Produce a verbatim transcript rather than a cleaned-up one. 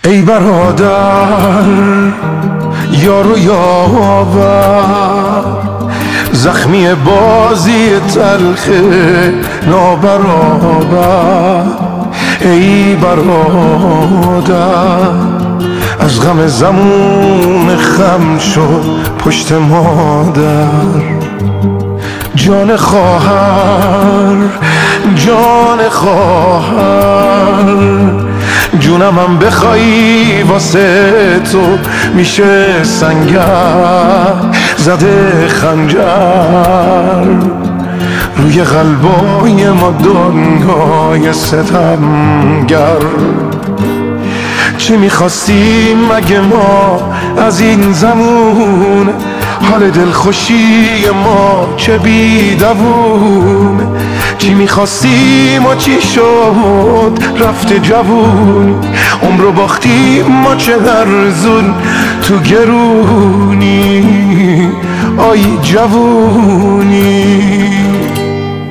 ای برادر یار و یاور، زخمی بازی تلخ نابرابر. ای برادر از غم زمون خم شد پشت مادر. جان خواهر جان خواهر، جونم هم بخوایی واسه تو میشه سنگر زده خنجر. روی قلبای ما دنیای ستمگر. چی میخواستیم مگه ما از این زمون؟ حال دلخوشی ما چه بیدوون. چی میخواستیم و چی شد رفت جوون. عمر رو باختیم ما چه درزون تو گرونی. آی جوونی